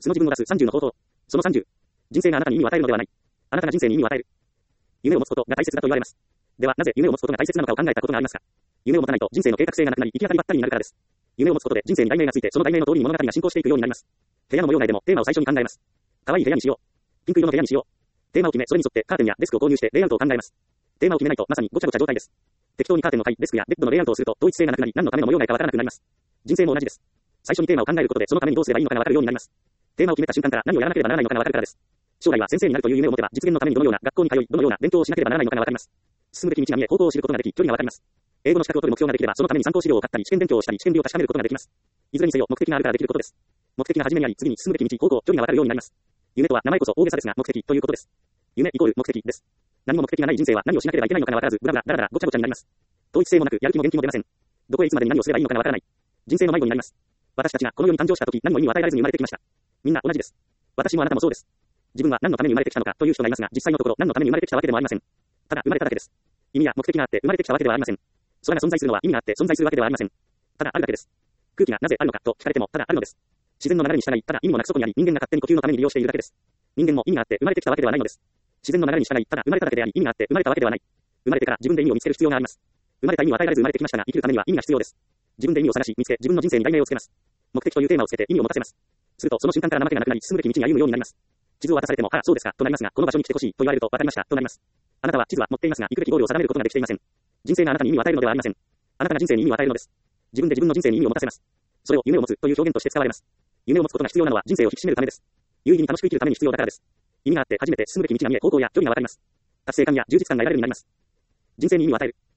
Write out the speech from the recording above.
素の自分を出す30の方法。その30。人生があなたに意味を与えるのではない。あなたが人生に意味を与える。夢を持つことが大切だと言われます。では、なぜ夢を持つことが大切なのかを考えたことがありますか？夢を持たないと人生の計画性がなくなり、行き当たりばったりになるからです。夢を持つことで人生に題名がついて、その題名の通りに物語が進行していくようになります。部屋の模様内でもテーマを最初に考えます。可愛い部屋にしよう。ピンク色の部屋にしよう。テーマを決め、それに沿ってカーテンやデスクを購入してレイアウトを考えます。テーマを決めないとまさにごちゃごちゃ状態です。適当にカーテンの階、デスクやベッドのレイアウトをすると統一性がなくなり、何のための模様内かわからなくなります。人生も同じです。最初にテーマを考えることで、そのためにどうすればいいのかがわかるようになります。テーマを決めた瞬間から何をやらなければならないのかがわかるからです。将来は先生になるという夢を持てば、実現のためにどのような学校に通い、どのような勉強をしなければならないのかがわかります。進むべき道が見え、方向を知ることができ、距離がわかります。英語の資格を取る目標ができれば、そのために参考資料を買ったり、試験勉強をしたり、試験量を確かめることができます。いずれにせよ、目的があるからできることです。目的が初めにあり、次に進むべき道、方向、距離がわかるようになります。夢とは名前こそ大げさですが、目的ということです。夢イコール目的です。何も目的がない人生は何をしなければいけないのかがわからず、ブラブラ、ダラダラ、ごちゃごちゃになります。統一性もなく、やる気も元気も出ません。どこへいつまでに何をすればいいのかがわからない。人生の迷子になります。私たちがこの世に誕生した時、何も意味を与えられずに生まれてきました。みんな同じです。私もあなたもそうです。自分は何のために生まれてきたのかという人がいますが、実際のところ何のために生まれてきたわけでもありません。ただ生まれただけです。意味や目的があって生まれてきたわけではありません。空が存在するのは意味があって存在するわけではありません。ただあるだけです。空気がなぜあるのかと聞かれてもただあるのです。自然の流れに従い、ただ意味もなく外にあり、人間が勝手に呼吸のために利用しているだけです。人間も意味があって生まれてきたわけではないのです。自然の流れに従い、ただ生まれただけであり、意味があって生まれたわけではない。生まれてから自分で意味を見つける必要があります。生まれた意味を与えられず生まれてきましたが、生きるためには意味が必要です。自分で意味を探し、見つけ、自分の人生に題名をつけます。目的というテーマをつけて意味を持たせます。するとその瞬間から怠けがなくなり、進むべき道に歩むようになります。地図を渡されても、あらそうですかとなりますが、この場所に来てほしいと言われると分かりましたとなります。あなたは地図は持っていますが、行くべきゴールを定めることができていません。人生があなたに意味を与えるのではありません。あなたが人生に意味を与えるのです。自分で自分の人生に意味を持たせます。それを夢を持つという表現として使われます。夢を持つことが必要なのは人生を引き締めるためです。有意義に楽しく生きるために必要だからです。意味があって初めて進むべき道が見え、方向や距離が分かります。達成感や充実感が得られるようになります。人生に意味を与える。